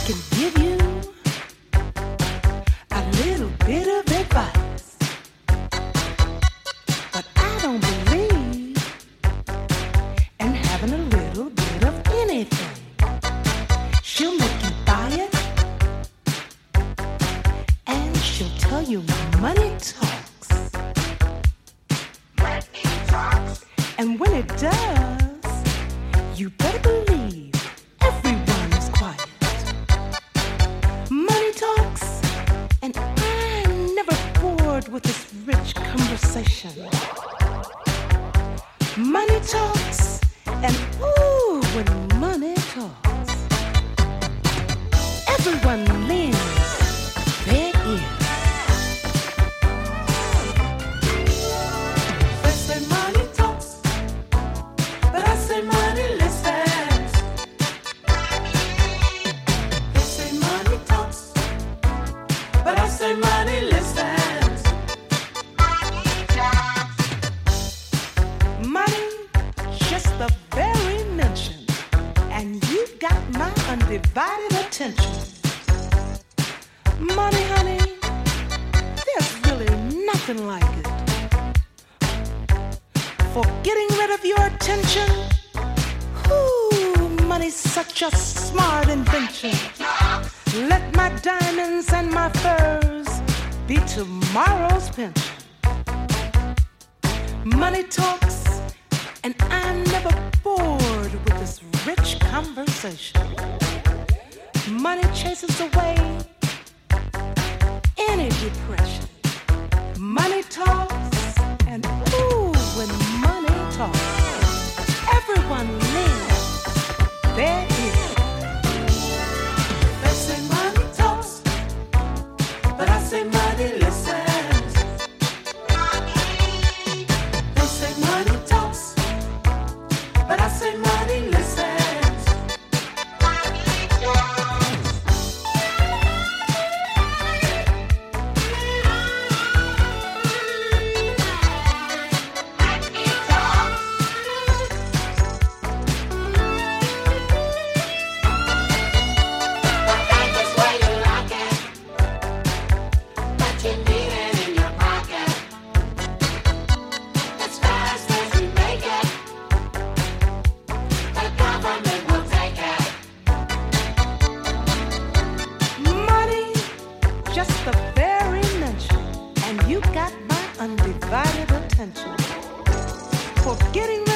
can give you a little bit of advice, but I don't believe in having a little bit of anything. She'll make you buy it, and she'll tell you money talks. Money talks. And when it does, you better believe everyone is quiet. Money talks, and I'm never bored with this rich conversation. Money talks, and ooh, when money talks, everyone lends their ears. They say money talks, but I say money listens. They say money talks, but I say money listens. Money, just the very mention, and you got my undivided attention. Money, honey, there's really nothing like it. For getting rid of your attention, ooh, money's such a smart invention. Let my diamonds and my furs be tomorrow's pension. Money talks, and I'm never bored with this rich conversation. Money chases away any depression. Money talks, and ooh, when money talks, everyone lends their ear. They say money talks, but I say money listens. They say money talks, but I say money listens. Just the very mention, and you got my undivided attention. For getting